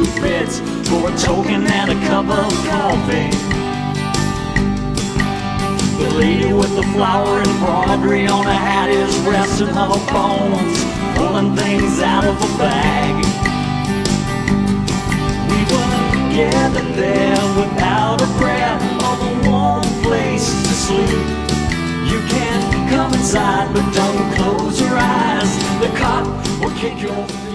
fits for a token and a cup of coffee. The lady with the flower embroidery on her hat is resting on her bones, pulling things out of a bag. We were gathered there without a prayer, of a warm place to sleep. You can come inside, but don't close your eyes. The cop will kick your feet.